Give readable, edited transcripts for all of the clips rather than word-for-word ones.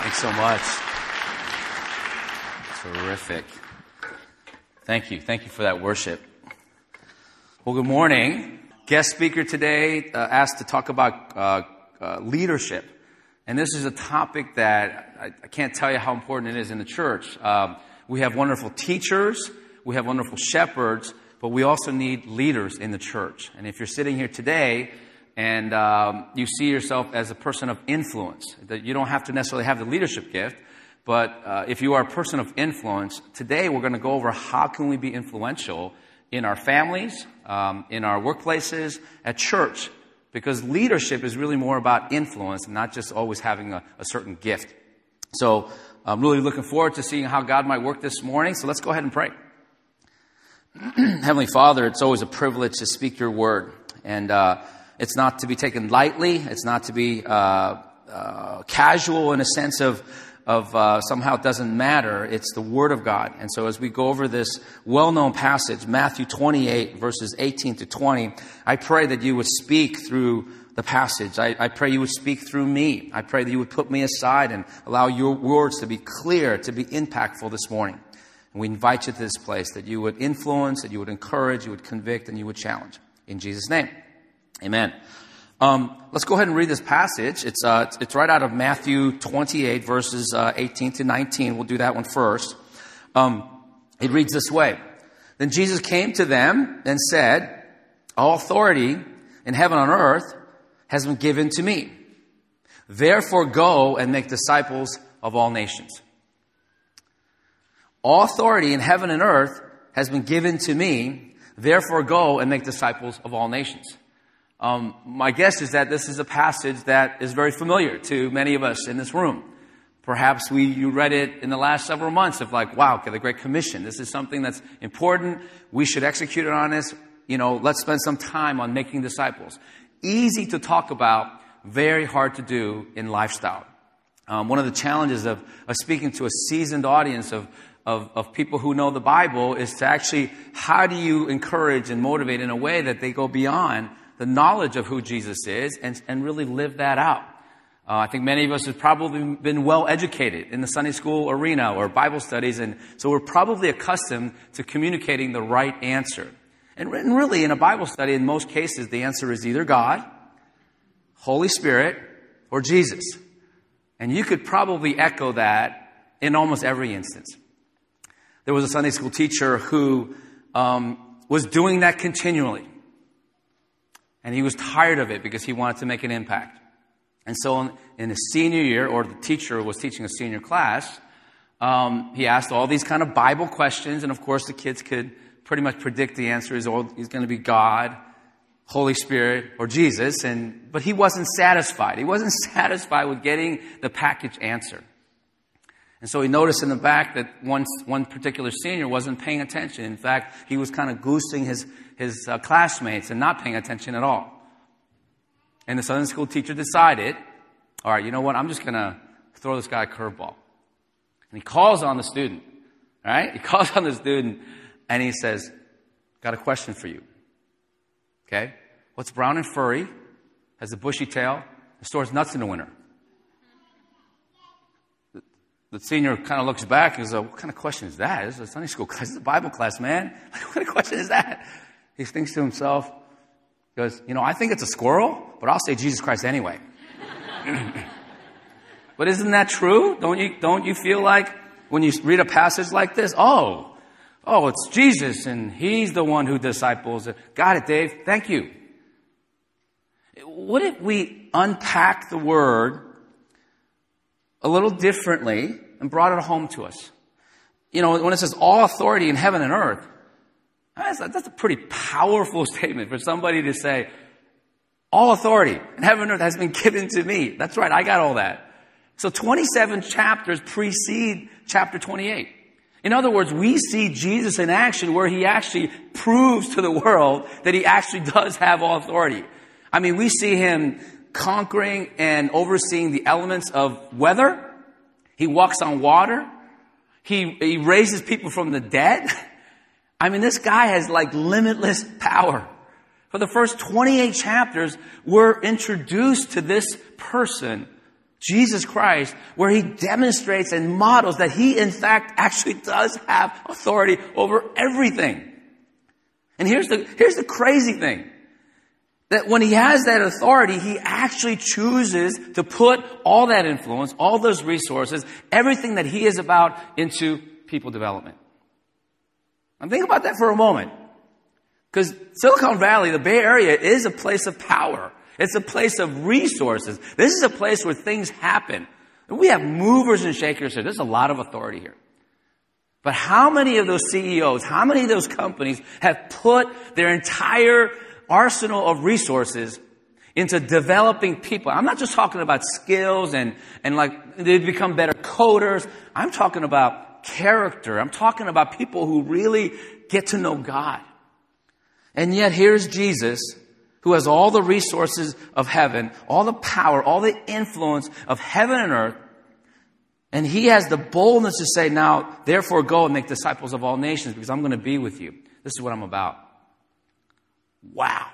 Thanks so much. Terrific. Thank you. Thank you for that worship. Well, good morning. Guest speaker today asked to talk about leadership. And this is a topic that I can't tell you how important it is in the church. We have wonderful teachers. We have wonderful shepherds. But we also need leaders in the church. And if you're sitting here today and you see yourself as a person of influence, that you don't have to necessarily have the leadership gift, but if you are a person of influence, today we're going to go over how can we be influential in our families, in our workplaces, at church. Because leadership is really more about influence and not just always having a certain gift. So I'm really looking forward to seeing how God might work this morning. So let's go ahead and pray. Heavenly Father, it's always a privilege to speak your word. And it's not to be taken lightly. It's not to be casual in a sense of somehow it doesn't matter. It's the Word of God. And so as we go over this well-known passage, Matthew 28, verses 18 to 20, I pray that you would speak through the passage. I pray you would speak through me. I pray that you would put me aside and allow your words to be clear, to be impactful this morning. And we invite you to this place, that you would influence, that you would encourage, you would convict, and you would challenge. In Jesus' name, amen. Let's go ahead and read this passage. It's right out of Matthew 28, verses 18 to 19. We'll do that one first. It reads this way. Then Jesus came to them and said, all authority in heaven and on earth has been given to me. Therefore go and make disciples of all nations. All authority in heaven and earth has been given to me. Therefore go and make disciples of all nations. My guess is that this is a passage that is very familiar to many of us in this room. Perhaps you read it in the last several months of like, wow, okay, the Great Commission. This is something that's important. We should execute it on this. Let's spend some time on making disciples. Easy to talk about, very hard to do in lifestyle. One of the challenges of speaking to a seasoned audience of people who know the Bible is to actually, how do you encourage and motivate in a way that they go beyond the knowledge of who Jesus is and really live that out. I think many of us have probably been well educated in the Sunday school arena or Bible studies, and so we're probably accustomed to communicating the right answer. And really, in a Bible study, in most cases, the answer is either God, Holy Spirit, or Jesus. And you could probably echo that in almost every instance. There was a Sunday school teacher who was doing that continually. And he was tired of it because he wanted to make an impact. And so in his senior year, or the teacher was teaching a senior class, he asked all these kind of Bible questions. And of course, the kids could pretty much predict the answer is going to be God, Holy Spirit, or Jesus. But he wasn't satisfied. He wasn't satisfied with getting the package answer. And so he noticed in the back that one particular senior wasn't paying attention. In fact, he was kind of goosing his classmates and not paying attention at all. And the Sunday school teacher decided, all right, you know what? I'm just going to throw this guy a curveball. And he calls on the student, all right? He calls on the student and he says, got a question for you. Okay? What's brown and furry, has a bushy tail, and stores nuts in the winter? The senior kind of looks back and goes, what kind of question is that? This is a Sunday school class. This is a Bible class, man. What kind of question is that? He thinks to himself, he goes, I think it's a squirrel, but I'll say Jesus Christ anyway. But isn't that true? Don't you feel like when you read a passage like this, oh, it's Jesus and he's the one who disciples. Got it, Dave. Thank you. What if we unpack the word a little differently and brought it home to us? When it says all authority in heaven and earth, that's a pretty powerful statement for somebody to say, all authority in heaven and earth has been given to me. That's right, I got all that. So 27 chapters precede chapter 28. In other words, we see Jesus in action where he actually proves to the world that he actually does have all authority. I mean, we see him conquering and overseeing the elements of weather. He walks on water. He raises people from the dead. I mean, this guy has like limitless power. For the first 28 chapters, we're introduced to this person, Jesus Christ, where he demonstrates and models that he, in fact, actually does have authority over everything. And here's the crazy thing. That when he has that authority, he actually chooses to put all that influence, all those resources, everything that he is about into people development. And think about that for a moment. Because Silicon Valley, the Bay Area, is a place of power. It's a place of resources. This is a place where things happen. And we have movers and shakers here. There's a lot of authority here. But how many of those CEOs, how many of those companies have put their entire arsenal of resources into developing people? I'm not just talking about skills and like they become better coders. I'm talking about character. I'm talking about people who really get to know God. And yet here's Jesus, who has all the resources of heaven, all the power, all the influence of heaven and earth. And he has the boldness to say, now, therefore go and make disciples of all nations because I'm going to be with you. This is what I'm about. Wow.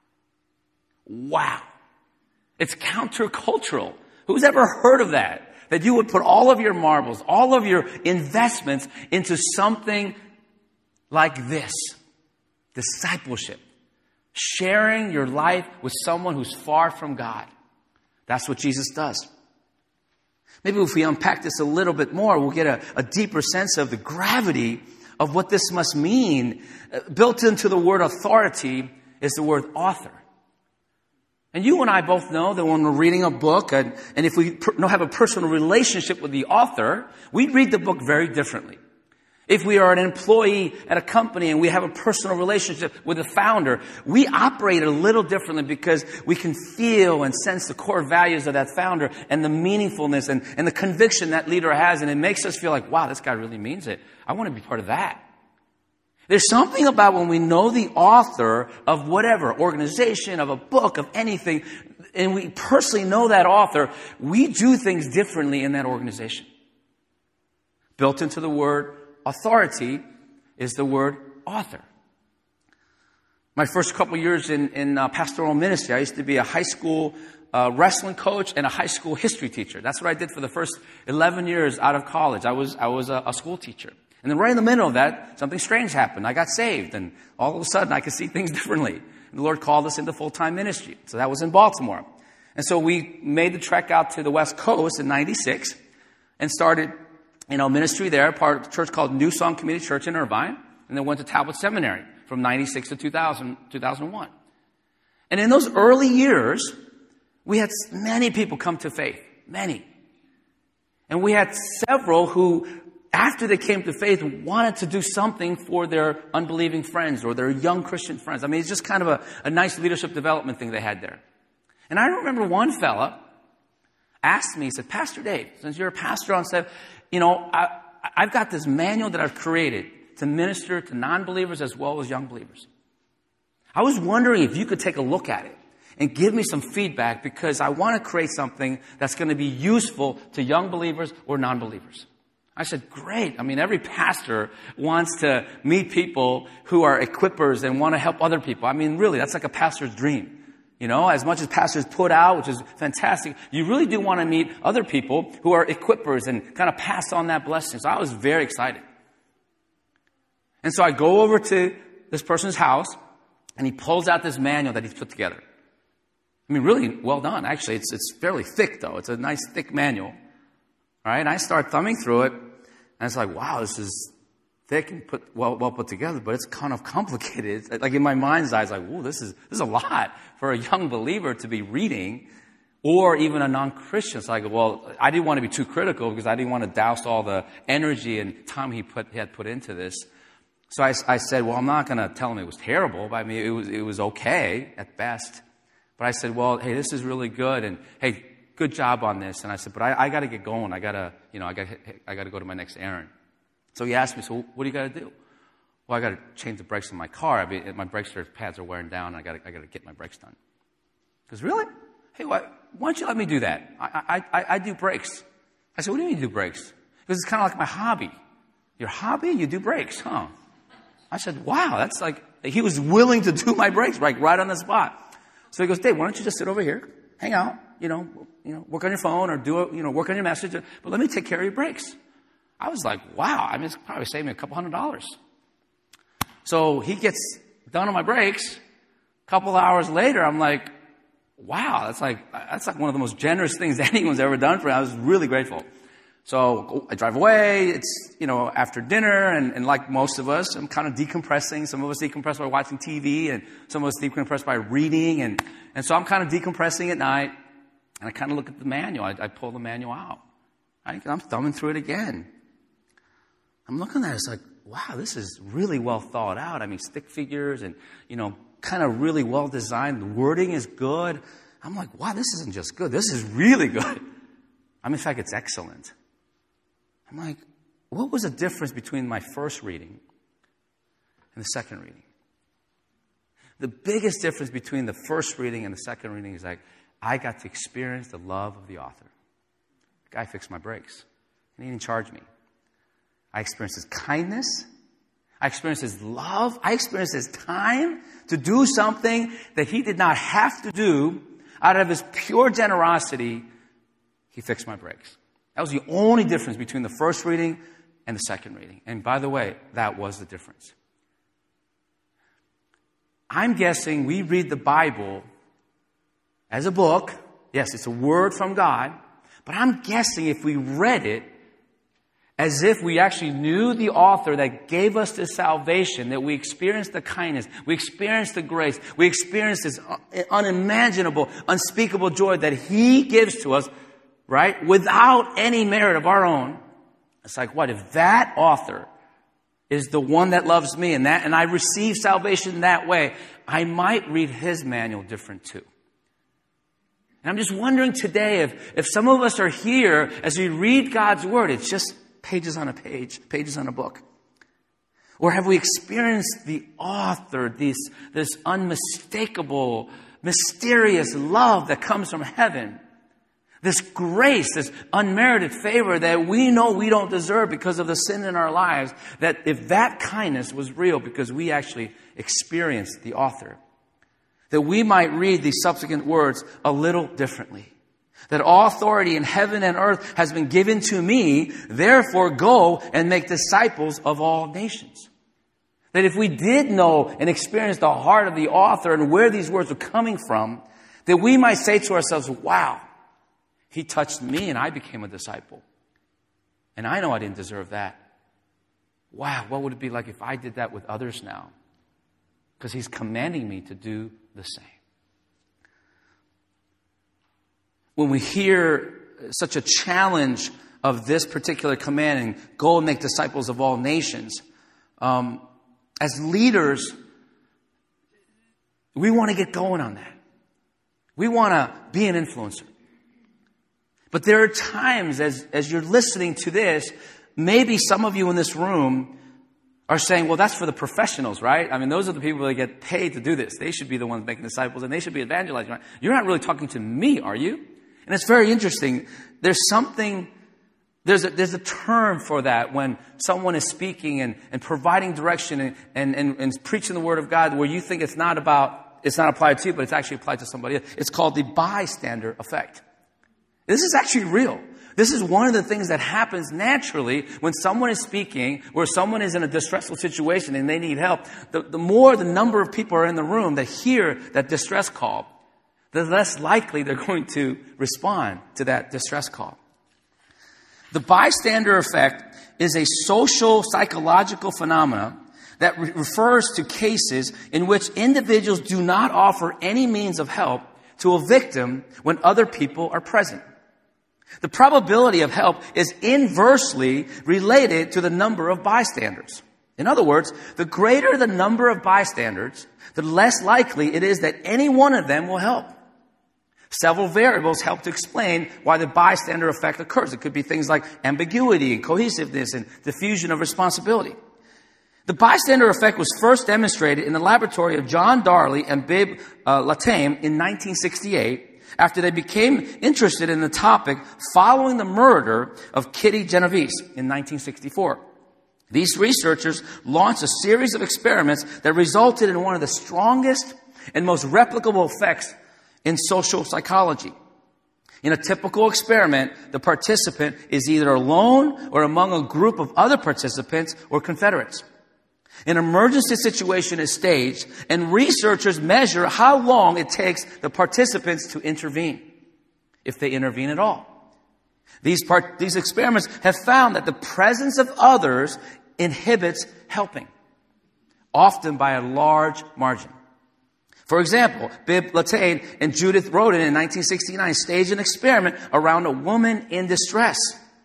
Wow. It's countercultural. Who's ever heard of that? That you would put all of your marbles, all of your investments into something like this. Discipleship. Sharing your life with someone who's far from God. That's what Jesus does. Maybe if we unpack this a little bit more, we'll get a deeper sense of the gravity of what this must mean. Built into the word authority is the word author. And you and I both know that when we're reading a book, and if we have a personal relationship with the author, we read the book very differently. If we are an employee at a company and we have a personal relationship with the founder, we operate a little differently because we can feel and sense the core values of that founder and the meaningfulness and the conviction that leader has. And it makes us feel like, wow, this guy really means it. I want to be part of that. There's something about when we know the author of whatever, organization, of a book, of anything, and we personally know that author, we do things differently in that organization. Built into the word authority is the word author. My first couple years in pastoral ministry, I used to be a high school wrestling coach and a high school history teacher. That's what I did for the first 11 years out of college. I was a school teacher. And then right in the middle of that, something strange happened. I got saved, and all of a sudden I could see things differently. And the Lord called us into full-time ministry. So that was in Baltimore. And so we made the trek out to the West Coast in 96 and started ministry there, part of a church called New Song Community Church in Irvine, and then went to Talbot Seminary from 96 to 2001. And in those early years, we had many people come to faith. Many. And we had several who, after they came to faith, wanted to do something for their unbelieving friends or their young Christian friends. I mean, it's just kind of a nice leadership development thing they had there. And I remember one fella asked me, he said, Pastor Dave, since you're a pastor on staff, I've got this manual that I've created to minister to non-believers as well as young believers. I was wondering if you could take a look at it and give me some feedback because I want to create something that's going to be useful to young believers or non-believers. I said, great. I mean, every pastor wants to meet people who are equippers and want to help other people. I mean, really, that's like a pastor's dream. As much as pastors put out, which is fantastic, you really do want to meet other people who are equippers and kind of pass on that blessing. So I was very excited. And so I go over to this person's house, and he pulls out this manual that he's put together. I mean, really well done. Actually, it's fairly thick, though. It's a nice, thick manual. All right, and I start thumbing through it, and it's like, wow, this is thick and well put together, but it's kind of complicated. It's like in my mind's eye, it's like, whoa, this is a lot for a young believer to be reading, or even a non-Christian. So I go, well, I didn't want to be too critical because I didn't want to douse all the energy and time he had put into this. So I said, well, I'm not going to tell him it was terrible. But I mean, it was okay at best. But I said, well, hey, this is really good, and hey, good job on this. And I said, but I got to get going. I got to go to my next errand. So he asked me, so what do you got to do? Well, I got to change the brakes on my car. I mean, my brake pads are wearing down. And I got to get my brakes done. Because really? Hey, why don't you let me do that? I do brakes. I said, what do you mean you do brakes? Because it's kind of like my hobby. Your hobby? You do brakes, huh? I said, wow, that's like, he was willing to do my brakes right on the spot. So he goes, Dave, why don't you just sit over here, hang out, work on your phone or work on your message, but let me take care of your breaks. I was like, wow, it's probably saved me a couple $100. So he gets done on my breaks. A couple hours later, I'm like, wow, that's like one of the most generous things anyone's ever done for me. I was really grateful. So I drive away. It's, after dinner, and like most of us, I'm kind of decompressing. Some of us decompress by watching TV, and some of us decompress by reading. And so I'm kind of decompressing at night, and I kind of look at the manual. I pull the manual out. I'm thumbing through it again. I'm looking at it, it's like, wow, this is really well thought out. I mean, stick figures and, kind of really well designed. The wording is good. I'm like, wow, this isn't just good. This is really good. In fact, it's excellent. I'm like, what was the difference between my first reading and the second reading? The biggest difference between the first reading and the second reading is like, I got to experience the love of the author. The guy fixed my brakes, and he didn't charge me. I experienced his kindness. I experienced his love. I experienced his time to do something that he did not have to do. Out of his pure generosity, he fixed my brakes. That was the only difference between the first reading and the second reading. And by the way, that was the difference. I'm guessing we read the Bible as a book. Yes, it's a word from God. But I'm guessing if we read it as if we actually knew the author that gave us this salvation, that we experienced the kindness, we experienced the grace, we experienced this unimaginable, unspeakable joy that he gives to us, right, without any merit of our own. It's like, what if that author is the one that loves me and I receive salvation that way, I might read his manual different too. And I'm just wondering today if some of us are here as we read God's word, it's just pages on a page, pages on a book. Or have we experienced the author, this unmistakable, mysterious love that comes from heaven? This grace, this unmerited favor that we know we don't deserve because of the sin in our lives, that if that kindness was real because we actually experienced the author, that we might read these subsequent words a little differently. That all authority in heaven and earth has been given to me, therefore go and make disciples of all nations. That if we did know and experience the heart of the author and where these words were coming from, that we might say to ourselves, wow, he touched me and I became a disciple. And I know I didn't deserve that. Wow, what would it be like if I did that with others now? Because he's commanding me to do the same. When we hear such a challenge of this particular command, and go and make disciples of all nations, as leaders, we want to get going on that. We want to be an influencer. But there are times as you're listening to this, maybe some of you in this room are saying, well, that's for the professionals, right? I mean, those are the people that get paid to do this. They should be the ones making disciples and they should be evangelizing, right? You're not really talking to me, are you? And it's very interesting. There's a term for that when someone is speaking and providing direction and preaching the word of God where you think it's not applied to you, but it's actually applied to somebody else. It's called the bystander effect. This is actually real. This is one of the things that happens naturally when someone is speaking, where someone is in a distressful situation and they need help. The more the number of people are in the room that hear that distress call, the less likely they're going to respond to that distress call. The bystander effect is a social psychological phenomena that refers to cases in which individuals do not offer any means of help to a victim when other people are present. The probability of help is inversely related to the number of bystanders. In other words, the greater the number of bystanders, the less likely it is that any one of them will help. Several variables help to explain why the bystander effect occurs. It could be things like ambiguity and cohesiveness and diffusion of responsibility. The bystander effect was first demonstrated in the laboratory of John Darley and Bibb Lataim in 1968 after they became interested in the topic following the murder of Kitty Genovese in 1964. These researchers launched a series of experiments that resulted in one of the strongest and most replicable effects in social psychology. In a typical experiment, the participant is either alone or among a group of other participants or confederates. An emergency situation is staged, and researchers measure how long it takes the participants to intervene, if they intervene at all. These experiments have found that the presence of others inhibits helping, often by a large margin. For example, Bibb Latané and Judith Rodin in 1969 staged an experiment around a woman in distress.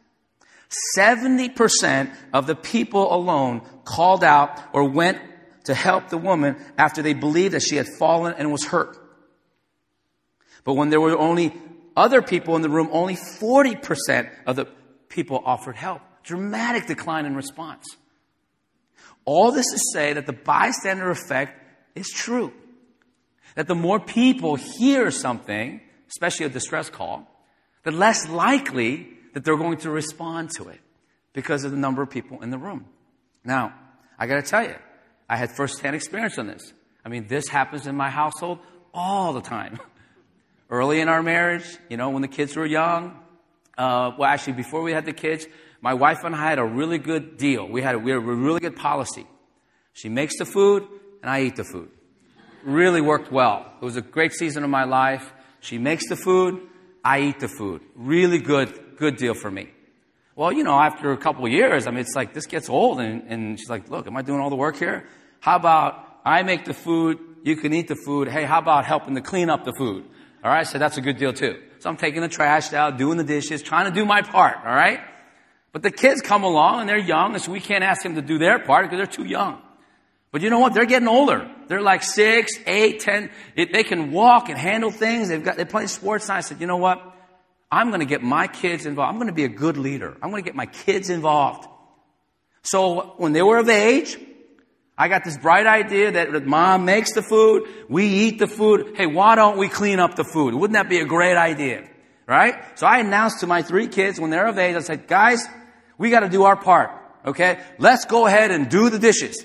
70% of the people alone called out or went to help the woman after they believed that she had fallen and was hurt. But when there were only other people in the room, only 40% of the people offered help. Dramatic decline in response. All this to say that the bystander effect is true. That the more people hear something, especially a distress call, the less likely that they're going to respond to it because of the number of people in the room. Now, I got to tell you, I had firsthand experience on this. I mean, this happens in my household all the time. Early in our marriage, when the kids were young, actually before we had the kids, my wife and I had a really good deal. We had a really good policy. She makes the food and I eat the food. Really worked well. It was a great season of my life. She makes the food, I eat the food. Really good deal for me. Well, after a couple of years, it's like this gets old and she's like, look, am I doing all the work here? How about I make the food, you can eat the food. Hey, how about helping to clean up the food? All right, so that's a good deal too. So I'm taking the trash out, doing the dishes, trying to do my part, all right? But the kids come along and they're young, and so we can't ask them to do their part because they're too young. But you know what? They're getting older. They're like 6, 8, 10. They can walk and handle things. They're playing sports. And I said, you know what? I'm going to get my kids involved. I'm going to be a good leader. I'm going to get my kids involved. So when they were of age, I got this bright idea that mom makes the food, we eat the food. Hey, why don't we clean up the food? Wouldn't that be a great idea? Right? So I announced to my 3 kids when they're of age, I said, guys, we got to do our part. Okay? Let's go ahead and do the dishes.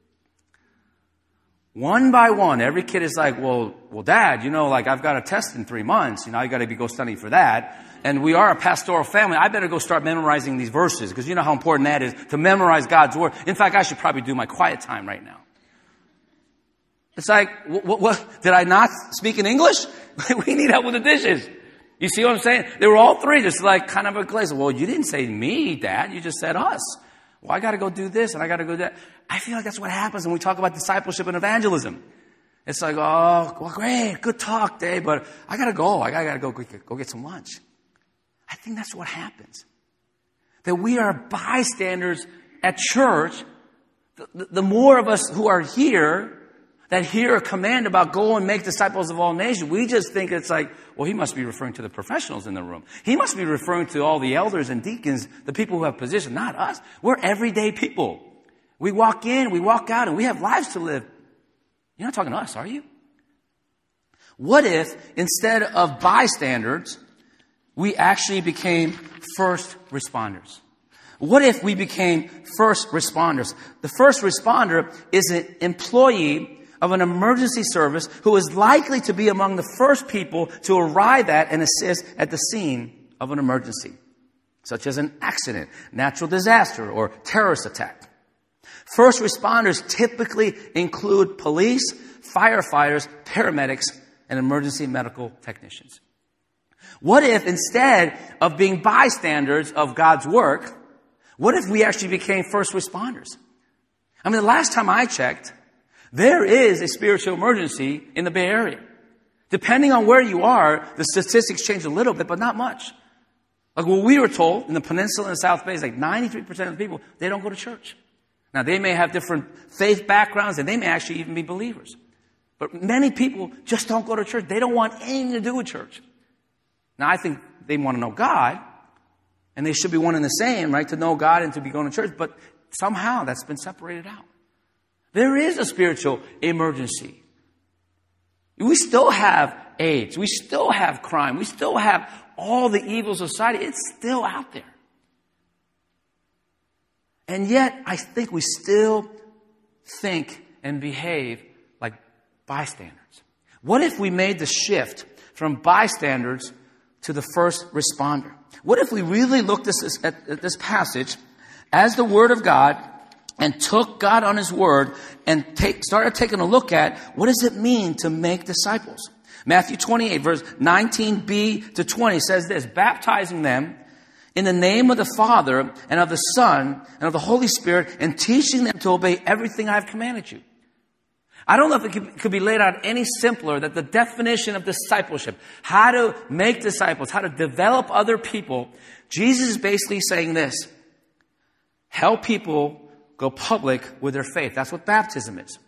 One by one, every kid is like, well, Dad, I've got a test in 3 months. I got to go study for that. And we are a pastoral family. I better go start memorizing these verses because you know how important that is to memorize God's word. In fact, I should probably do my quiet time right now. It's like, what? Did I not speak in English? We need help with the dishes. You see what I'm saying? They were all 3 just like kind of a glaze. Well, you didn't say me, Dad. You just said us. Well, I got to go do this and I got to go do that. I feel like that's what happens when we talk about discipleship and evangelism. It's like, oh, well, great, good talk, Dave, but I got to go. I got to go get some lunch. I think that's what happens. That we are bystanders at church. The more of us who are here that hear a command about go and make disciples of all nations, we just think it's like, well, he must be referring to the professionals in the room. He must be referring to all the elders and deacons, the people who have position, not us. We're everyday people. We walk in, we walk out, and we have lives to live. You're not talking to us, are you? What if instead of bystanders, we actually became first responders? What if we became first responders? The first responder is an employee of an emergency service who is likely to be among the first people to arrive at and assist at the scene of an emergency, such as an accident, natural disaster, or terrorist attack. First responders typically include police, firefighters, paramedics, and emergency medical technicians. What if instead of being bystanders of God's work, what if we actually became first responders? I mean, the last time I checked, there is a spiritual emergency in the Bay Area. Depending on where you are, the statistics change a little bit, but not much. Like what we were told in the peninsula and the South Bay is like 93% of the people, they don't go to church. Now, they may have different faith backgrounds and they may actually even be believers. But many people just don't go to church. They don't want anything to do with church. Now, I think they want to know God, and they should be one and the same, right? To know God and to be going to church. But somehow that's been separated out. There is a spiritual emergency. We still have AIDS. We still have crime. We still have all the evils of society. It's still out there. And yet, I think we still think and behave like bystanders. What if we made the shift from bystanders to the first responder. What if we really looked at this passage as the Word of God and took God on His Word and started taking a look at what does it mean to make disciples? Matthew 28, verse 19b to 20 says this, baptizing them in the name of the Father and of the Son and of the Holy Spirit, and teaching them to obey everything I have commanded you. I don't know if it could be laid out any simpler that the definition of discipleship, how to make disciples, how to develop other people. Jesus is basically saying this, help people go public with their faith. That's what baptism is.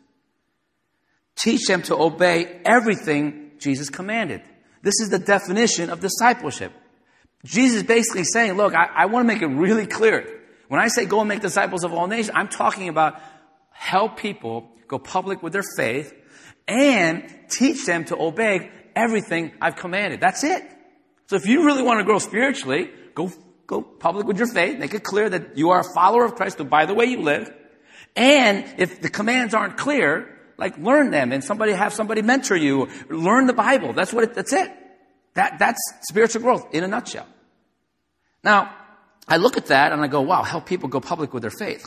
Teach them to obey everything Jesus commanded. This is the definition of discipleship. Jesus is basically saying, look, I want to make it really clear. When I say go and make disciples of all nations, I'm talking about help people go public with their faith and teach them to obey everything I've commanded. That's it. So if you really want to grow spiritually, go public with your faith. Make it clear that you are a follower of Christ by the way you live. And if the commands aren't clear, like learn them and have somebody mentor you. Learn the Bible. That's it. That's spiritual growth in a nutshell. Now, I look at that and I go, wow, help people go public with their faith.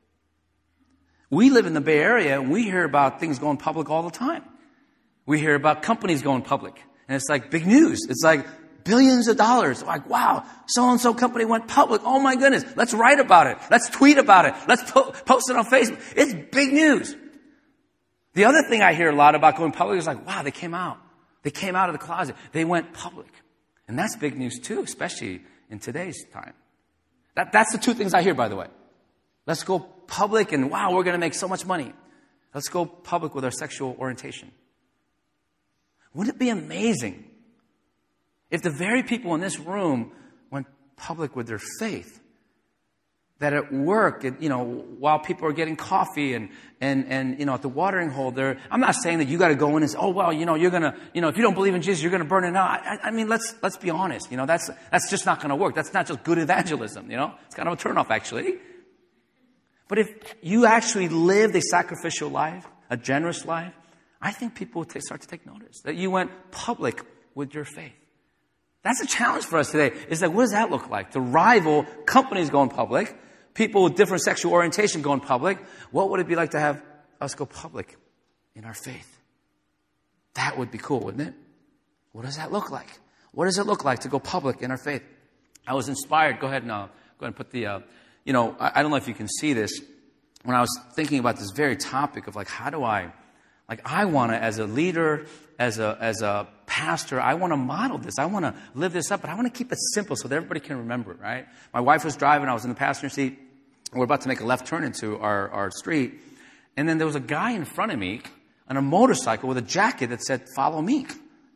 We live in the Bay Area and we hear about things going public all the time. We hear about companies going public. And it's like big news. It's like billions of dollars. Like, wow, so-and-so company went public. Oh my goodness. Let's write about it. Let's tweet about it. Let's post it on Facebook. It's big news. The other thing I hear a lot about going public is like, wow, they came out. They came out of the closet. They went public. And that's big news too, especially in today's time. That's the two things I hear, by the way. Let's go public and wow, we're going to make so much money. Let's go public with our sexual orientation. Wouldn't it be amazing if the very people in this room went public with their faith? That at work, while people are getting coffee and at the watering hole there, I'm not saying that you got to go in and say, oh, well, you're going to, if you don't believe in Jesus, you're going to burn it out. I mean, let's be honest. That's just not going to work. That's not just good evangelism. It's kind of a turnoff actually. But if you actually lived a sacrificial life, a generous life, I think people would start to take notice that you went public with your faith. That's a challenge for us today. It's like, what does that look like? To rival companies going public, people with different sexual orientation going public. What would it be like to have us go public in our faith? That would be cool, wouldn't it? What does that look like? What does it look like to go public in our faith? I was inspired. Go ahead and put the, I don't know if you can see this. When I was thinking about this very topic of like, how do I want to, as a leader, as a pastor, I want to model this. I want to live this up, but I want to keep it simple so that everybody can remember it, right? My wife was driving. I was in the passenger seat. We're about to make a left turn into our street. And then there was a guy in front of me on a motorcycle with a jacket that said, "Follow me."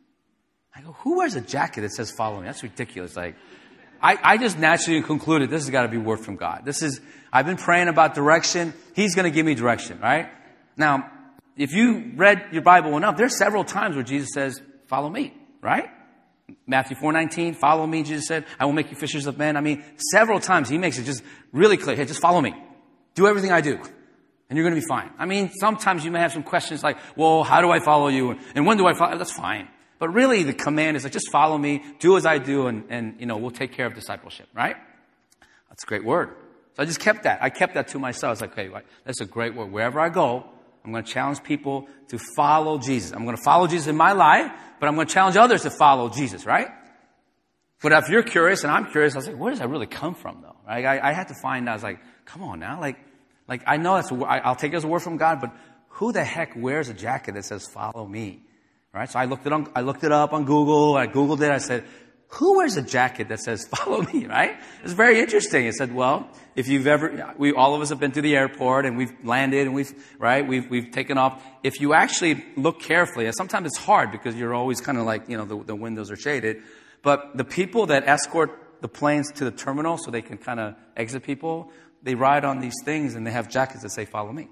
I go, who wears a jacket that says, "Follow me"? That's ridiculous. Like, I just naturally concluded this has got to be word from God. I've been praying about direction. He's going to give me direction, right? Now, if you read your Bible enough, there's several times where Jesus says, "Follow me," right? Matthew 4:19, "Follow me," Jesus said, "I will make you fishers of men." I mean, several times he makes it just really clear. Hey, just follow me. Do everything I do, and you're going to be fine. I mean, sometimes you may have some questions like, well, how do I follow you? And when do I follow? That's fine. But really, the command is like, just follow me, do as I do, and we'll take care of discipleship, right? That's a great word. So I just kept that. I kept that to myself. I was like, okay, that's a great word. Wherever I go, I'm going to challenge people to follow Jesus. I'm going to follow Jesus in my life, but I'm going to challenge others to follow Jesus, right? But if you're curious and I'm curious, I was like, where does that really come from, though? Right? I had to find out. I was like, come on now. Like I know I'll take it as a word from God, but who the heck wears a jacket that says, "Follow me"? Right? So I looked it up on Google. I Googled it. I said, who wears a jacket that says, "Follow me"? Right? It's very interesting. It said, well, if you've all of us have been to the airport and we've landed and we've taken off. If you actually look carefully, and sometimes it's hard because you're always kind of like, the windows are shaded. But the people that escort the planes to the terminal so they can kind of exit people, they ride on these things and they have jackets that say, "Follow me."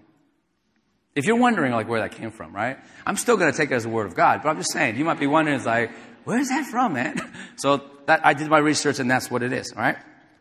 If you're wondering like where that came from, right? I'm still going to take it as a word of God, but I'm just saying, you might be wondering, it's like, where's that from, man? So I did my research and that's what it is, all right?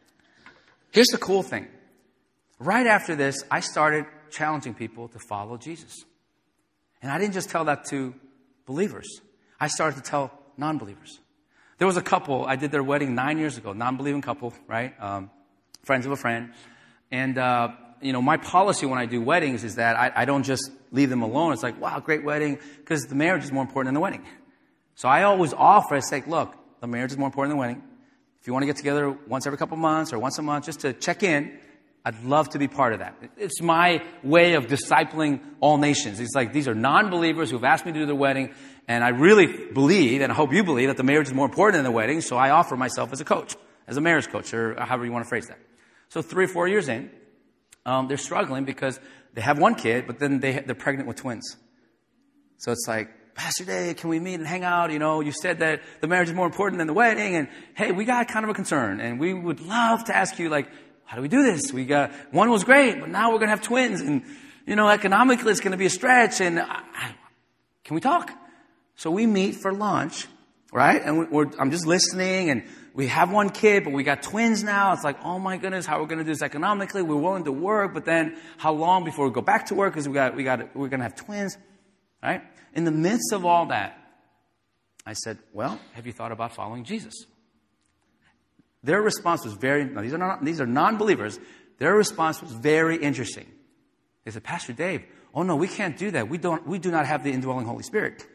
Here's the cool thing. Right after this, I started challenging people to follow Jesus. And I didn't just tell that to believers. I started to tell non-believers. There was a couple, I did their wedding 9 years ago, non-believing couple, right? Friends of a friend. And, my policy when I do weddings is that I don't just leave them alone. It's like, wow, great wedding, because the marriage is more important than the wedding. So I always offer, I say, look, the marriage is more important than the wedding. If you want to get together once every couple of months or once a month just to check in, I'd love to be part of that. It's my way of discipling all nations. It's like these are non-believers who've asked me to do their wedding, and I really believe, and I hope you believe, that the marriage is more important than the wedding, so I offer myself as a coach, as a marriage coach, or however you want to phrase that. So 3 or 4 years in, they're struggling because they have one kid, but then they're pregnant with twins. So it's like, Pastor Dave, can we meet and hang out? You said that the marriage is more important than the wedding, and hey, we got kind of a concern, and we would love to ask you, how do we do this? One was great, but now we're going to have twins, and, economically it's going to be a stretch, and can we talk? So we meet for lunch, right? And I'm just listening, and we have one kid, but we got twins now. It's like, oh my goodness, how are we going to do this economically? We're willing to work, but then how long before we go back to work? Because we're going to have twins, right? In the midst of all that, I said, well, have you thought about following Jesus? Their response was these are non-believers. Their response was very interesting. They said, Pastor Dave, oh no, we can't do that. We do not have the indwelling Holy Spirit.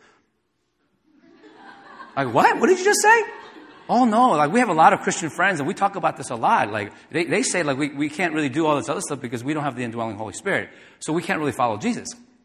Like, what? What did you just say? Oh no, we have a lot of Christian friends and we talk about this a lot. They say we can't really do all this other stuff because we don't have the indwelling Holy Spirit. So we can't really follow Jesus.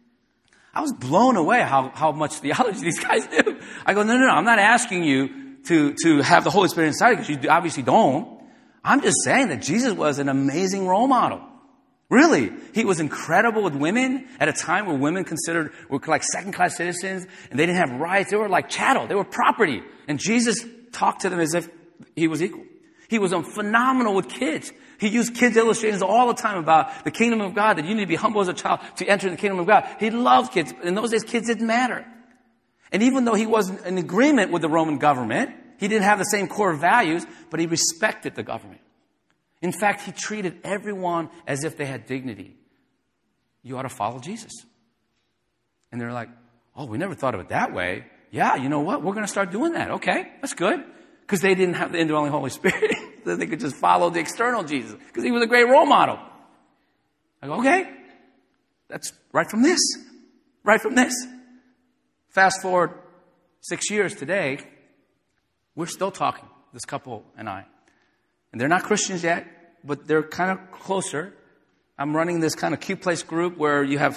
I was blown away how much theology these guys do. I go, no, I'm not asking you to have the Holy Spirit inside because you obviously don't. I'm just saying that Jesus was an amazing role model. Really. He was incredible with women at a time where women were like second-class citizens and they didn't have rights. They were like chattel. They were property. And Jesus talked to them as if he was equal. He was phenomenal with kids. He used kids' illustrations all the time about the kingdom of God, that you need to be humble as a child to enter the kingdom of God. He loved kids. In those days, kids didn't matter. And even though he wasn't in agreement with the Roman government, he didn't have the same core values, but he respected the government. In fact, he treated everyone as if they had dignity. You ought to follow Jesus. And they're like, oh, we never thought of it that way. Yeah, you know what? We're going to start doing that. Okay, that's good. Because they didn't have the indwelling Holy Spirit. So they could just follow the external Jesus. Because he was a great role model. I go, okay, that's right from this. Right from this. Fast forward 6 years today, we're still talking, this couple and I. And they're not Christians yet, but they're kind of closer. I'm running this kind of cute place group where you have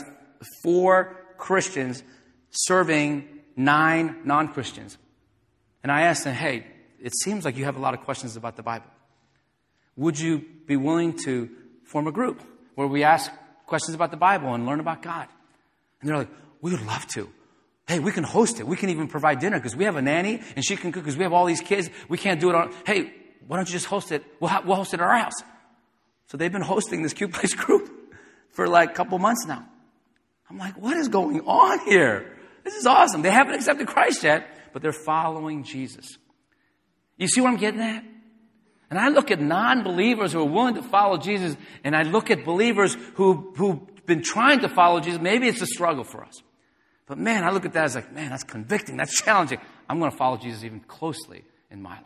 4 Christians serving 9 non-Christians. And I asked them, hey, it seems like you have a lot of questions about the Bible. Would you be willing to form a group where we ask questions about the Bible and learn about God? And they're like, we would love to. Hey, we can host it. We can even provide dinner because we have a nanny and she can cook because we have all these kids. We can't do it on. Hey, why don't you just host it? We'll host it at our house. So they've been hosting this cute place group for like a couple months now. I'm like, what is going on here? This is awesome. They haven't accepted Christ yet, but they're following Jesus. You see what I'm getting at? And I look at non-believers who are willing to follow Jesus, and I look at believers who've been trying to follow Jesus. Maybe it's a struggle for us. But man, I look at that as like, man, that's convicting. That's challenging. I'm going to follow Jesus even closely in my life.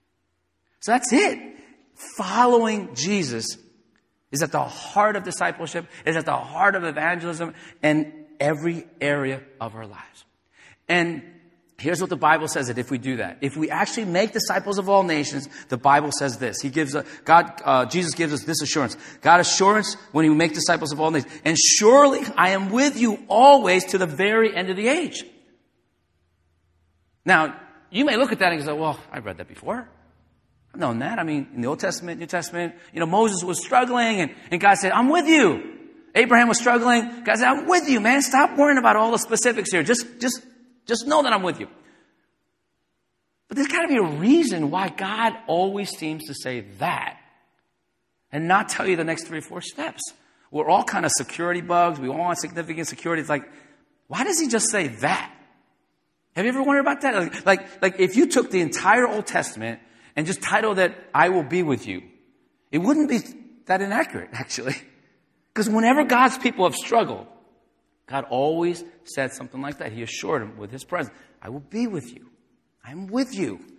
So that's it. Following Jesus is at the heart of discipleship, is at the heart of evangelism, and every area of our lives. And here's what the Bible says that if we do that, if we actually make disciples of all nations, the Bible says this. Jesus gives us this assurance. God assurance when we make disciples of all nations. And surely I am with you always to the very end of the age. Now, you may look at that and say, well, I've read that before. I've known that. I mean, in the Old Testament, New Testament, Moses was struggling and God said, I'm with you. Abraham was struggling. God said, I'm with you, man. Stop worrying about all the specifics here. Just know that I'm with you. But there's got to be a reason why God always seems to say that and not tell you the next 3 or 4 steps. We're all kind of security bugs. We all want significant security. It's like, why does he just say that? Have you ever wondered about that? Like if you took the entire Old Testament and just titled it, I will be with you, it wouldn't be that inaccurate, actually. Because whenever God's people have struggled, God always said something like that. He assured them with his presence, I will be with you. I am with you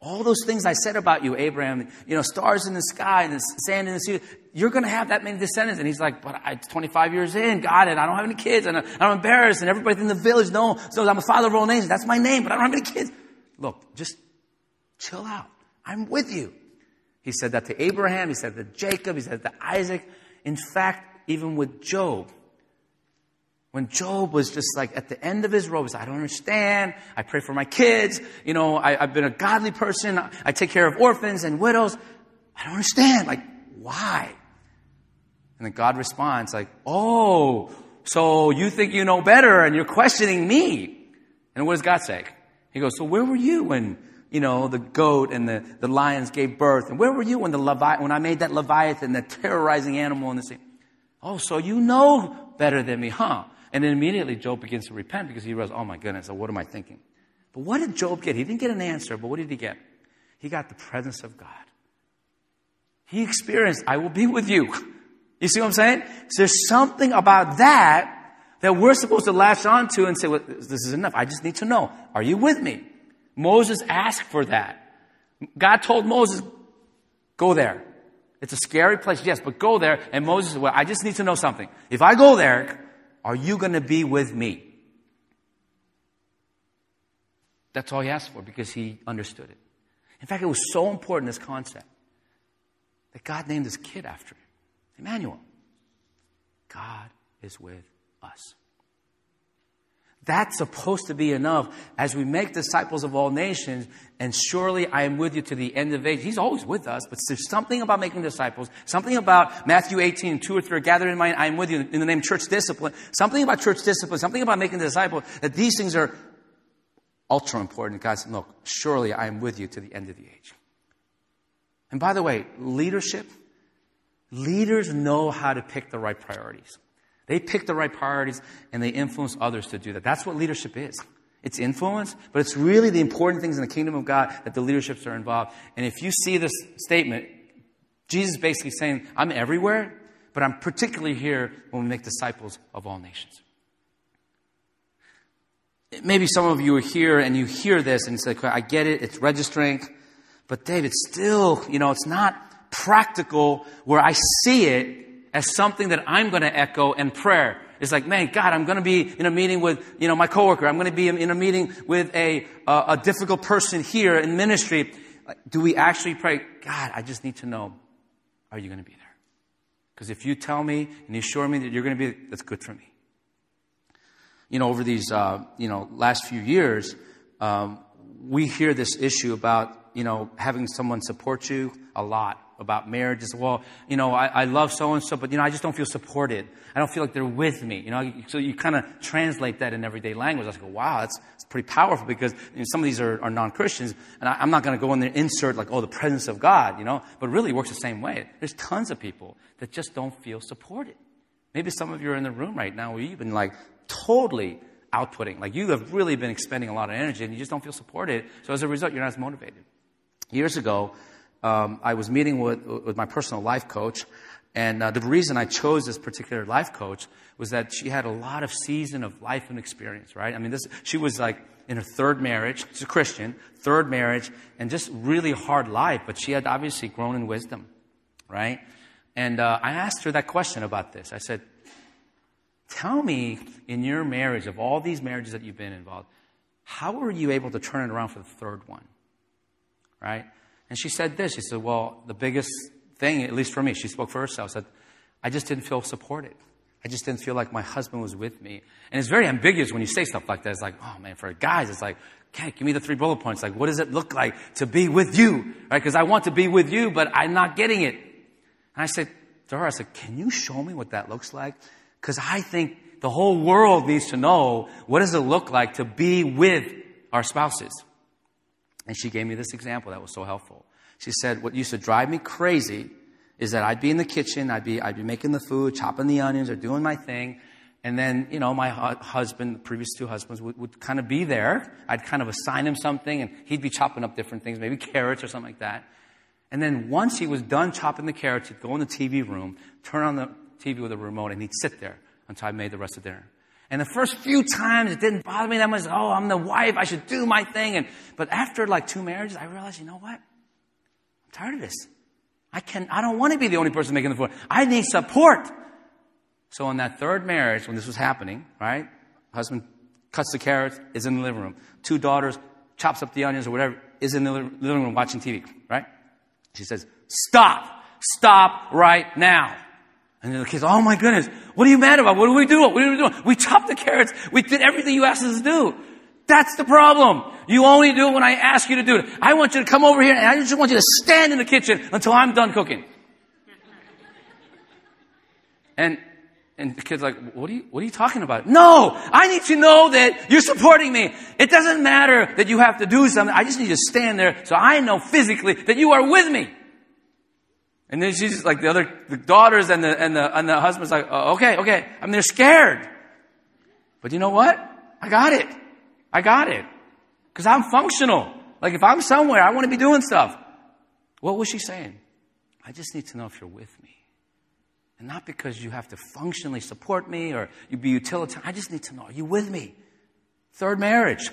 All those things I said about you, Abraham, stars in the sky and the sand in the sea, you're going to have that many descendants. And he's like, but it's 25 years in, God, and I don't have any kids, and I'm embarrassed, and everybody in the village knows I'm a father of all nations. That's my name, but I don't have any kids. Look, just chill out. I'm with you. He said that to Abraham. He said that to Jacob. He said that to Isaac. In fact, even with Job, when Job was just like at the end of his rope, he said, I don't understand. I pray for my kids. I've been a godly person. I take care of orphans and widows. I don't understand. Like, why? And then God responds like, oh, so you think you know better and you're questioning me. And what does God say? He goes, so where were you when, the goat and the lions gave birth? And where were you when when I made that Leviathan, that terrorizing animal in the sea? Oh, so you know better than me, huh? And then immediately Job begins to repent because he realizes, oh my goodness, what am I thinking? But what did Job get? He didn't get an answer, but what did he get? He got the presence of God. He experienced, I will be with you. You see what I'm saying? So there's something about that we're supposed to latch onto and say, well, this is enough. I just need to know. Are you with me? Moses asked for that. God told Moses, go there. It's a scary place, yes, but go there. And Moses said, well, I just need to know something. If I go there, are you going to be with me? That's all he asked for because he understood it. In fact, it was so important, this concept, that God named his kid after him. Emmanuel. God is with us. That's supposed to be enough as we make disciples of all nations, and surely I am with you to the end of age. He's always with us, but there's something about making disciples, something about Matthew 18, 2 or 3 are gathered in my, I am with you in the name of church discipline, something about church discipline, something about making disciples, that these things are ultra important. God said, look, surely I am with you to the end of the age. And by the way, leaders know how to pick the right priorities. They pick the right priorities and they influence others to do that. That's what leadership is. It's influence, but it's really the important things in the kingdom of God that the leaderships are involved. And if you see this statement, Jesus is basically saying, I'm everywhere, but I'm particularly here when we make disciples of all nations. Maybe some of you are here and you hear this and say, I get it, it's registering, but David, still, it's not practical where I see it as something that I'm going to echo in prayer. It's like, man, God, I'm going to be in a meeting with, my coworker. I'm going to be in a meeting with a difficult person here in ministry. Do we actually pray, God, I just need to know, are you going to be there? Because if you tell me and you assure me that you're going to be, that's good for me. Over these, last few years, we hear this issue about, having someone support you a lot. About marriages. Well, I love so-and-so, but, I just don't feel supported. I don't feel like they're with me. So you kind of translate that in everyday language. I go, wow, that's pretty powerful because some of these are non-Christians. And I'm not going to go in there and insert like, the presence of God, but really it works the same way. There's tons of people that just don't feel supported. Maybe some of you are in the room right now where you've been like totally outputting. Like you have really been expending a lot of energy and you just don't feel supported. So as a result, you're not as motivated. Years ago, I was meeting with my personal life coach, and the reason I chose this particular life coach was that she had a lot of season of life and experience, right? I mean, she was like in her third marriage. She's a Christian, third marriage, and just really hard life, but she had obviously grown in wisdom, right? And I asked her that question about this. I said, tell me in your marriage, of all these marriages that you've been involved, how were you able to turn it around for the third one, right? And she said this. She said, well, the biggest thing, at least for me, she spoke for herself, said, I just didn't feel supported. I just didn't feel like my husband was with me. And it's very ambiguous when you say stuff like that. It's like, oh man, for guys, it's like, okay, give me the 3 bullet points. Like, what does it look like to be with you? Right? Because I want to be with you, but I'm not getting it. And I said to her, can you show me what that looks like? Because I think the whole world needs to know, what does it look like to be with our spouses? And she gave me this example that was so helpful. She said, what used to drive me crazy is that I'd be in the kitchen, I'd be making the food, chopping the onions, or doing my thing. And then, my husband, the previous 2 husbands, would kind of be there. I'd kind of assign him something, and he'd be chopping up different things, maybe carrots or something like that. And then once he was done chopping the carrots, he'd go in the TV room, turn on the TV with a remote, and he'd sit there until I made the rest of dinner. And the first few times it didn't bother me that much. Oh, I'm the wife. I should do my thing. But after like 2 marriages, I realized, you know what? I'm tired of this. I don't want to be the only person making the food. I need support. So in that 3rd marriage, when this was happening, right? Husband cuts the carrots, is in the living room. 2 daughters, chops up the onions or whatever, is in the living room watching TV, right? She says, stop right now. And the kids, oh my goodness, what are you mad about? What are we doing? What are we doing? We chopped the carrots. We did everything you asked us to do. That's the problem. You only do it when I ask you to do it. I want you to come over here and I just want you to stand in the kitchen until I'm done cooking. And the kid's like, what are you talking about? No, I need to know that you're supporting me. It doesn't matter that you have to do something. I just need to stand there so I know physically that you are with me. And then she's like, the daughters and the husband's like, oh, okay. I mean, they're scared. But you know what? I got it. Because I'm functional. Like if I'm somewhere, I want to be doing stuff. What was she saying? I just need to know if you're with me. And not because you have to functionally support me or you be utilitarian. I just need to know, are you with me? 3rd marriage.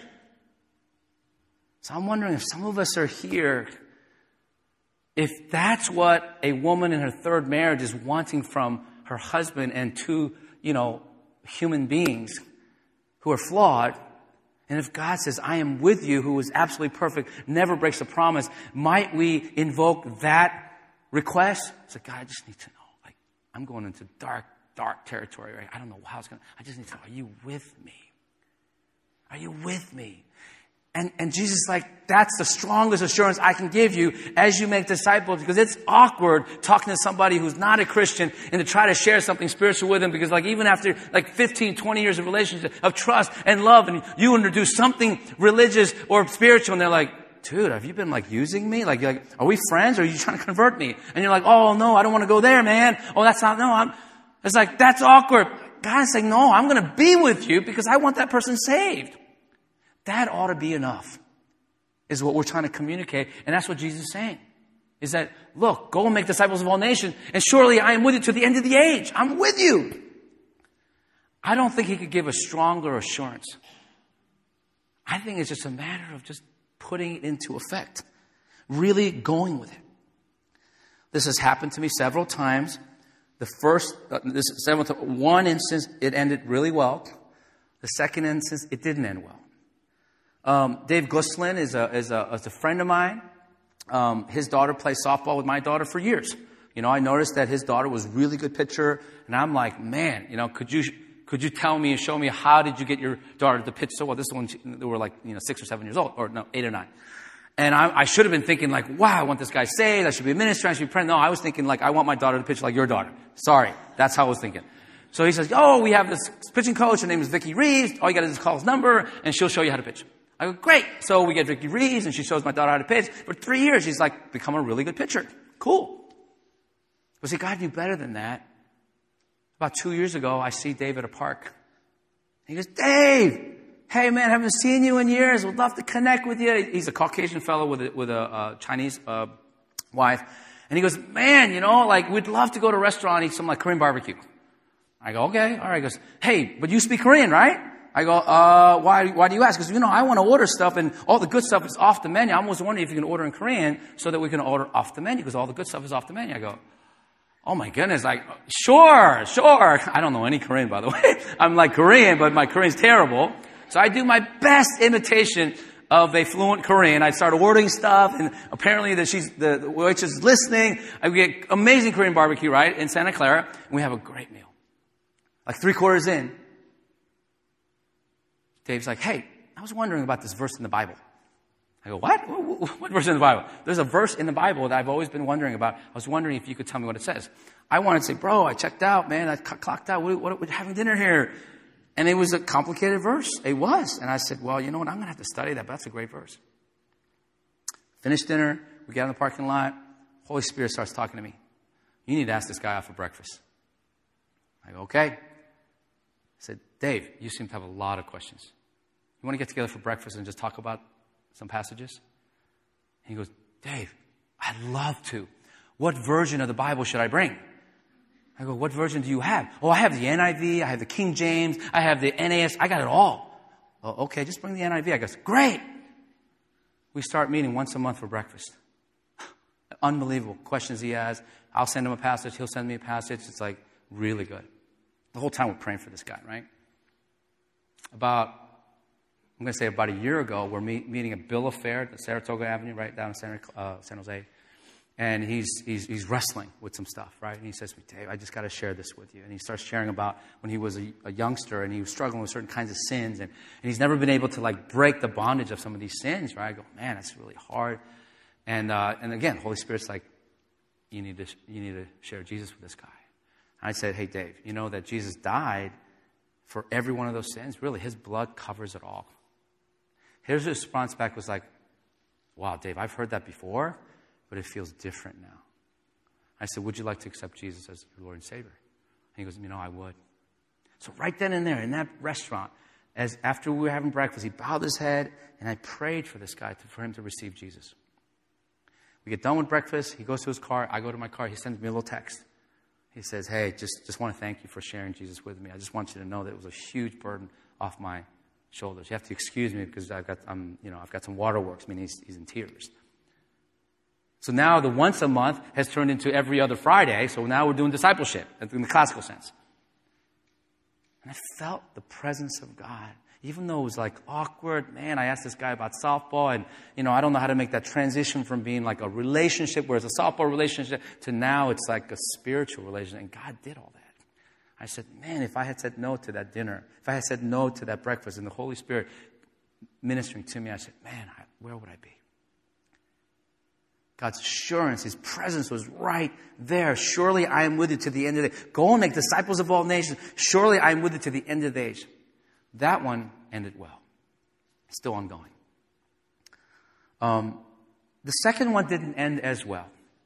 So I'm wondering if some of us are here, if that's what a woman in her 3rd marriage is wanting from her husband and 2, human beings who are flawed. And if God says, I am with you, who is absolutely perfect, never breaks a promise, might we invoke that request? So God, I just need to know. Like, I'm going into dark territory, right? I don't know how it's going to, I just need to know, are you with me? Are you with me? And Jesus is like, that's the strongest assurance I can give you as you make disciples, because it's awkward talking to somebody who's not a Christian and to try to share something spiritual with them, because like even after like 15, 20 years of relationship, of trust and love, and you introduce something religious or spiritual and they're like, dude, have you been like using me? Like, are we friends or are you trying to convert me? And you're like, oh no, I don't want to go there, man. Oh, it's like, that's awkward. God is saying, no, I'm going to be with you because I want that person saved. That ought to be enough, is what we're trying to communicate. And that's what Jesus is saying, is that, look, go and make disciples of all nations, and surely I am with you to the end of the age. I'm with you. I don't think he could give a stronger assurance. I think it's just a matter of just putting it into effect, really going with it. This has happened to me several times. One instance, it ended really well. The second instance, it didn't end well. Dave Gusslin is a friend of mine. His daughter plays softball with my daughter for years. I noticed that his daughter was a really good pitcher, and I'm like, man, could you tell me and show me how did you get your daughter to pitch so well? This one, they were like, 6 or 7 years old, or no, 8 or 9. And I should have been thinking like, wow, I want this guy saved. I should be a minister. I should be praying. No, I was thinking like, I want my daughter to pitch like your daughter. Sorry, that's how I was thinking. So he says, we have this pitching coach. Her name is Vicki Reeves. All you got to do is call his number, and she'll show you how to pitch. I go, great. So we get Vicki Reeves, and she shows my daughter how to pitch. For 3 years, she's like become a really good pitcher. Cool. But see, God knew better than that. About 2 years ago, I see Dave at a park. He goes, Dave, hey man, haven't seen you in years. Would love to connect with you. He's a Caucasian fellow with a Chinese wife. And he goes, man, we'd love to go to a restaurant and eat some like Korean barbecue. I go, okay. All right. He goes, hey, but you speak Korean, right? I go, why do you ask? Because, I want to order stuff and all the good stuff is off the menu. I'm always wondering if you can order in Korean so that we can order off the menu, because all the good stuff is off the menu. I go, oh my goodness, like, sure. I don't know any Korean, by the way. I'm like Korean, but my Korean's terrible. So I do my best imitation of a fluent Korean. I start ordering stuff, and apparently the waitress is listening. I get amazing Korean barbecue, right, in Santa Clara, and we have a great meal. Like 3/4 in, Dave's like, hey, I was wondering about this verse in the Bible. I go, what? What verse in the Bible? There's a verse in the Bible that I've always been wondering about. I was wondering if you could tell me what it says. I wanted to say, bro, I checked out, man. I clocked out. We're having dinner here. And it was a complicated verse. It was. And I said, well, you know what? I'm going to have to study that, but that's a great verse. Finished dinner. We get in the parking lot. Holy Spirit starts talking to me. You need to ask this guy out for breakfast. I go, okay. I said, Dave, you seem to have a lot of questions. You want to get together for breakfast and just talk about some passages? And he goes, Dave, I'd love to. What version of the Bible should I bring? I go, what version do you have? Oh, I have the NIV, I have the King James, I have the NAS, I got it all. Oh, okay, just bring the NIV. I go, great. We start meeting once a month for breakfast. Unbelievable questions he has. I'll send him a passage, he'll send me a passage. It's like really good. The whole time we're praying for this guy, right? About a year ago, we're meeting at Bill of Fare at Saratoga Avenue, right down in San Jose. And he's wrestling with some stuff, right? And he says to me, Dave, I just got to share this with you. And he starts sharing about when he was a youngster and he was struggling with certain kinds of sins. And he's never been able to like break the bondage of some of these sins, right? I go, man, that's really hard. And again, Holy Spirit's like, you need to share Jesus with this guy. I said, hey, Dave, you know that Jesus died for every one of those sins? Really, his blood covers it all. His response back was like, wow, Dave, I've heard that before, but it feels different now. I said, would you like to accept Jesus as your Lord and Savior? And he goes, I would. So right then and there, in that restaurant, after we were having breakfast, he bowed his head, and I prayed for this guy, for him to receive Jesus. We get done with breakfast, he goes to his car, I go to my car, he sends me a little text. He says, hey, just want to thank you for sharing Jesus with me. I just want you to know that it was a huge burden off my shoulders. You have to excuse me because I've got some waterworks. He's in tears. So now the once a month has turned into every other Friday. So now we're doing discipleship in the classical sense. And I felt the presence of God. Even though it was like awkward, man, I asked this guy about softball and, I don't know how to make that transition from being like a relationship where it's a softball relationship to now it's like a spiritual relationship. And God did all that. I said, man, if I had said no to that dinner, if I had said no to that breakfast and the Holy Spirit ministering to me, I said, man, where would I be? God's assurance, his presence was right there. Surely I am with you to the end of the age. Go and make disciples of all nations. Surely I am with you to the end of the age. That one ended well. It's still ongoing. The second one didn't end as well.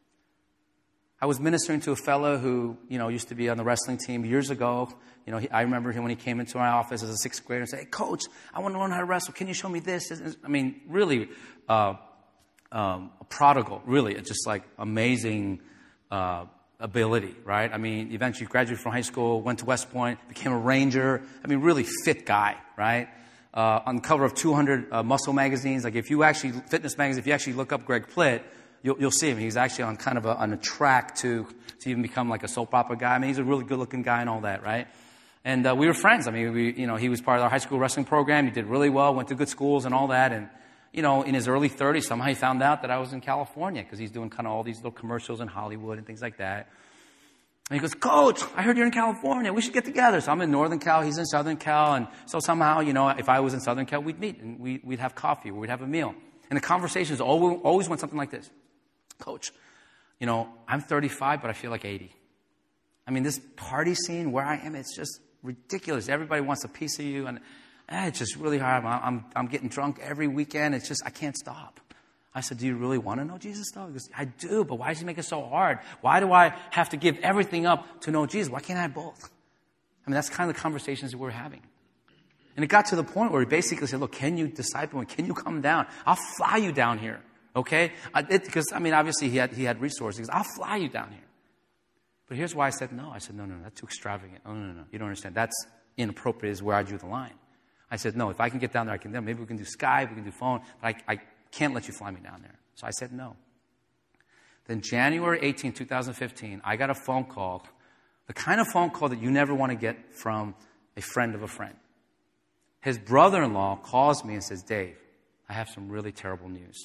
I was ministering to a fellow who, used to be on the wrestling team years ago. I remember him when he came into my office as a sixth grader and said, hey, coach, I want to learn how to wrestle. Can you show me this? Really a prodigal, really. It's just like amazing ability, right? Eventually graduated from high school, went to West Point, became a ranger. Really fit guy, right? On the cover of 200 muscle magazines. Like fitness magazines, if you actually look up Greg Plitt, you'll see him. He's actually on kind of on a track to even become like a soap opera guy. He's a really good looking guy and all that, right? And we were friends. He was part of our high school wrestling program. He did really well, went to good schools and all that. And, in his early 30s, somehow he found out that I was in California because he's doing kind of all these little commercials in Hollywood and things like that. And he goes, Coach, I heard you're in California. We should get together. So I'm in Northern Cal. He's in Southern Cal. And so somehow, if I was in Southern Cal, we'd meet and we'd have coffee or we'd have a meal. And the conversations always went something like this. Coach, I'm 35, but I feel like 80. This party scene where I am, it's just ridiculous. Everybody wants a piece of you. And it's just really hard. I'm getting drunk every weekend. It's just, I can't stop. I said, do you really want to know Jesus, though? He goes, I do, but why does he make it so hard? Why do I have to give everything up to know Jesus? Why can't I have both? That's kind of the conversations that we're having. And it got to the point where he basically said, look, can you disciple me? Can you come down? I'll fly you down here, okay? Because, obviously he had resources. He goes, I'll fly you down here. But here's why I said no. I said, no, that's too extravagant. Oh, no. You don't understand. That's inappropriate is where I drew the line. I said, no, if I can get down there, I can. Maybe we can do Skype, we can do phone, but I can't let you fly me down there. So I said no. Then January 18, 2015, I got a phone call, the kind of phone call that you never want to get from a friend of a friend. His brother-in-law calls me and says, Dave, I have some really terrible news.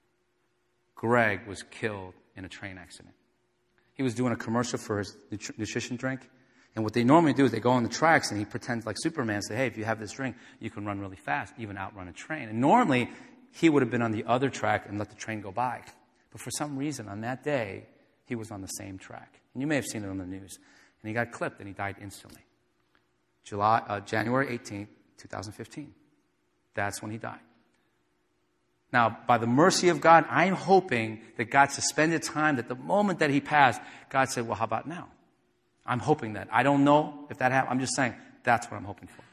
Greg was killed in a train accident. He was doing a commercial for his nutrition drink. And what they normally do is they go on the tracks and he pretends like Superman and say, hey, if you have this drink, you can run really fast, even outrun a train. And normally, he would have been on the other track and let the train go by. But for some reason, on that day, he was on the same track. And you may have seen it on the news. And he got clipped and he died instantly. January 18, 2015. That's when he died. Now, by the mercy of God, I'm hoping that God suspended time, that the moment that he passed, God said, well, how about now? I'm hoping that. I don't know if that happened. I'm just saying that's what I'm hoping for.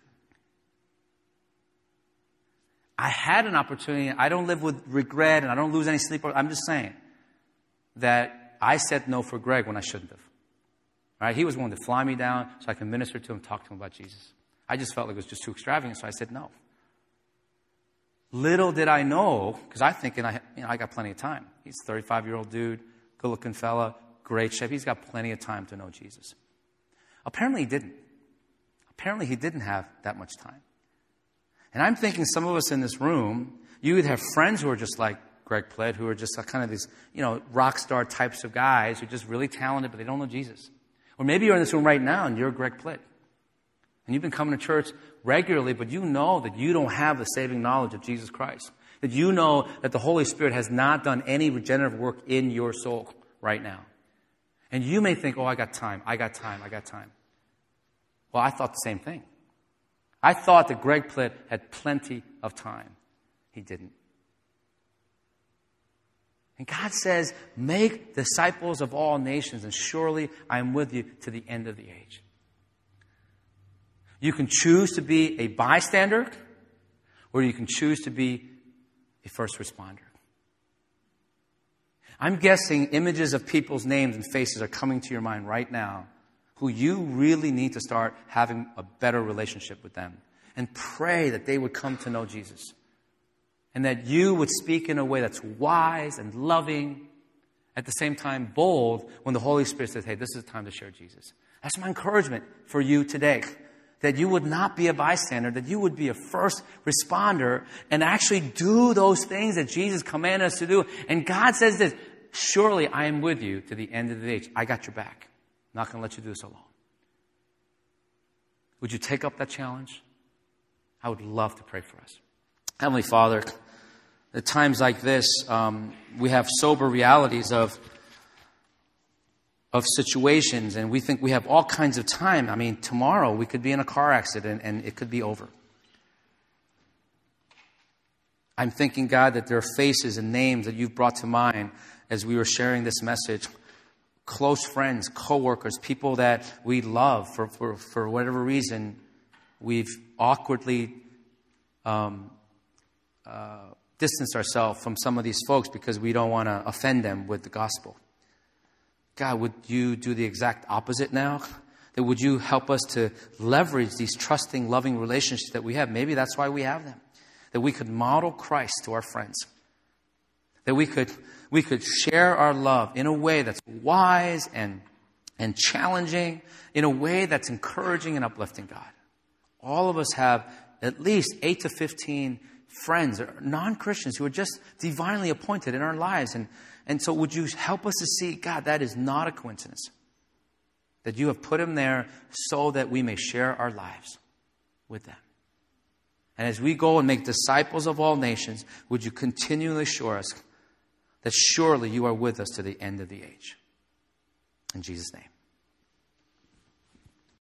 I had an opportunity. I don't live with regret and I don't lose any sleep. I'm just saying that I said no for Greg when I shouldn't have. Right? He was willing to fly me down so I could minister to him, talk to him about Jesus. I just felt like it was just too extravagant, so I said no. Little did I know, because I thinking I got plenty of time. He's a 35-year-old dude, good-looking fella, great shape. He's got plenty of time to know Jesus. Apparently he didn't. Apparently he didn't have that much time. And I'm thinking some of us in this room, you would have friends who are just like Greg Plitt, who are just kind of these, rock star types of guys who are just really talented, but they don't know Jesus. Or maybe you're in this room right now and you're Greg Plitt. And you've been coming to church regularly, but you know that you don't have the saving knowledge of Jesus Christ. That you know that the Holy Spirit has not done any regenerative work in your soul right now. And you may think, I got time. Well, I thought the same thing. I thought that Greg Plitt had plenty of time. He didn't. And God says, make disciples of all nations, and surely I am with you to the end of the age. You can choose to be a bystander, or you can choose to be a first responder. I'm guessing images of people's names and faces are coming to your mind right now who you really need to start having a better relationship with them. And pray that they would come to know Jesus. And that you would speak in a way that's wise and loving, at the same time bold, when the Holy Spirit says, hey, this is the time to share Jesus. That's my encouragement for you today. That you would not be a bystander, that you would be a first responder and actually do those things that Jesus commanded us to do. And God says this, surely I am with you to the end of the age. I got your back. I'm not going to let you do this alone. Would you take up that challenge? I would love to pray for us. Heavenly Father, at times like this, we have sober realities of situations, and we think we have all kinds of time. I mean, tomorrow we could be in a car accident and it could be over. I'm thinking, God, that there are faces and names that you've brought to mind as we were sharing this message. Close friends, coworkers, people that we love for whatever reason. We've awkwardly distanced ourselves from some of these folks because we don't want to offend them with the gospel. God, would you do the exact opposite now? That would you help us to leverage these trusting, loving relationships that we have? Maybe that's why we have them. That we could model Christ to our friends. That we could share our love in a way that's wise and challenging, in a way that's encouraging and uplifting, God. All of us have at least 8 to 15 friends, or non-Christians, who are just divinely appointed in our lives. And so would you help us to see, God, that is not a coincidence. That you have put them there so that we may share our lives with them. And as we go and make disciples of all nations, would you continually assure us that surely you are with us to the end of the age. In Jesus' name.